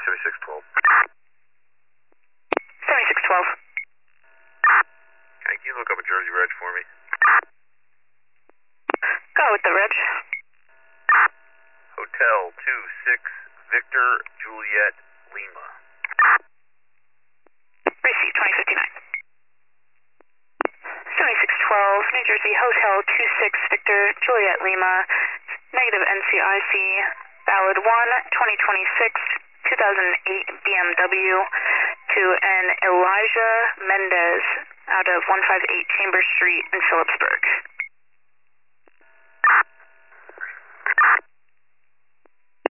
7612. 7612. Can you look up a Jersey reg for me? Go with the reg. Hotel 26 Victor Juliet Lima. Receipt 2059. 7612, New Jersey, Hotel 26 Victor Juliet Lima, negative NCIC, valid 1/2026, 2008 BMW to an Elijah Mendez out of 158 Chambers Street in Phillipsburg.